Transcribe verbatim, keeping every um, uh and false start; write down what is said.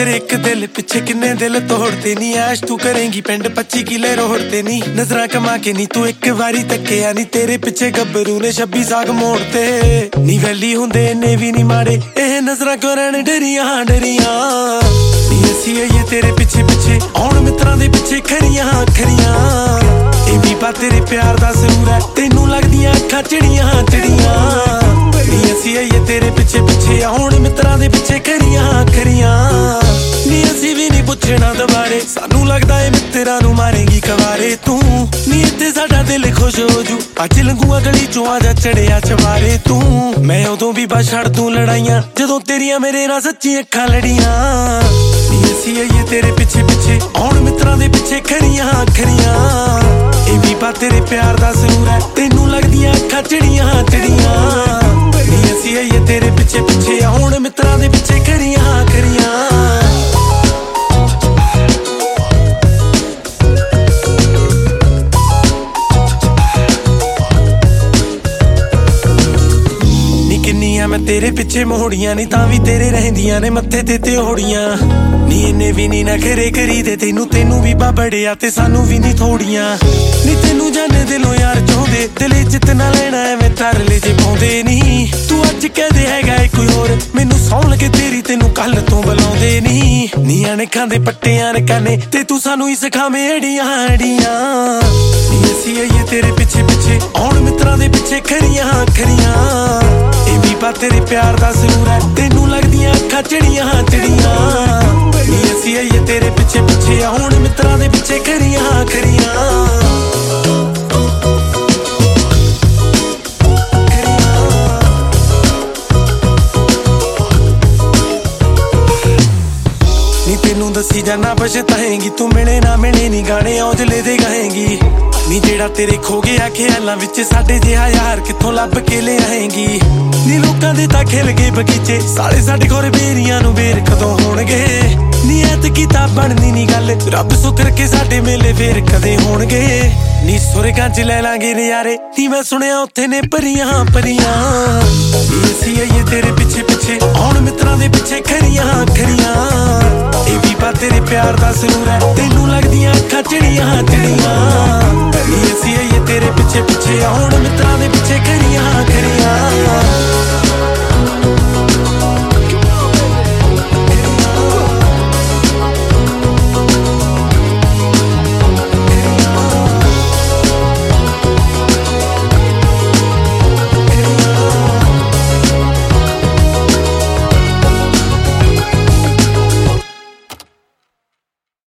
तेरे एक दिल पिछे किन्ने दिल तोड़ते नी। ऐश तू करेंगी पिंड पच्ची किले रोड़ते नी। नजरां कमा के नी तू एक वारी तक्किया नी। तेरे पिछे गब्बरू ने छब्बी साग मोड़ते नी। वैली हुंदे इन्ने भी नी माड़े एह नजरां क्यों रहन डरियां डरियां नी। असीं आईए तेरे पिछे पिछे आउण मित्रां दे पिछे खरियां खरियां। ए भी पा तेरे प्यार दा जरूर है तैनू लगदियां अखां चिड़ियां चिड़ियां नी। असीं आईए तेरे पिछे पिछे आउण मित्रां दे पिछे खरियां खरियां नी। असीं भी नी पुछना दुबारे सानू लगदा ए मित्रां नू मारेंगी कवारे तू नी। इत्थे साडा दिल खुश हो जू अज लंघूआ गली चों आजा चढ़िया चवारे तू। मैं उदों भी बस छड़ दूं लड़ाइयां जदों तेरियां मेरे नाल सच्ची अखां लड़ियां नी। असीं आईए तेरे पिछे पिछे आउण मित्रां दे पिछे खरियां खरियां। ए भी पा तेरे प्यार दा जरूर है तैनू लगदियां अखां चिड़ियां चिड़ियां नी। असीं आईए तेरे पिछे पिछे आउण मित्रां दे पिछे खरियां खरियां। मैं तेरे पिछे मोड़ियां नी तां भी तेरे रहंदियां ने मत्थे ते ते ओड़ियां नी। इन्ने भी नी नखरे करी दे तैनू तैनू भी बाबड़िया ते सानू भी नी थोड़ियां नी। तैनू जाने दिलों यार चाहुंदे दिल इज्जत ना लेना एवें तरले जे पाउंदे नी। तू अज कहदे हैगा ए कोई होर मैनू सौं लगे तेरी तैनू कल तों बुलाउंदे नी। नी अणखां दे पट्टियां ने काने ते तू सानू ही सिखावें अड़ियां अड़ियां नी। असीं आईए तेरे पिछे पिछे आउण मित्रां दे पिछे खरियां खरियां। ए भी पा तेरे प्यार दा जरूर है तैनू लगदियां अखां चिड़ियां चिड़ियां नी। असीं आईए तेरे पिछे पिछे आउण मित्रां दे पिछे खरियां खरियां। नी तैनू दसी जाना पछताएंगी तू मिले ना मिले नी गाने औजले दे गाएंगी नी। जेड़ा तेरे खो गया ख्यालां विच साडे जिहा यार कित्थों लभ के ले आएंगी नी। लोकां दे तां खिल गए बगीचे साले साडे खोरे बेरियां नू बेर कदों होणगे नी। ऐतकी तां बनदी नी गल रब सुकर के साडे मेले फेर कदे होणगे नी। सुरगां च लै लांगे नज़ारे नी मैं सुणिया उत्थे ने परियां परियां नी। असीं आईए तेरे पिछे पिछे आउण मित्रां दे पिछे खरियां खरियां। ए भी पा तेरे प्यार दा जरूर है तैनू लगदियां अखां चिड़ियां चिड़ियां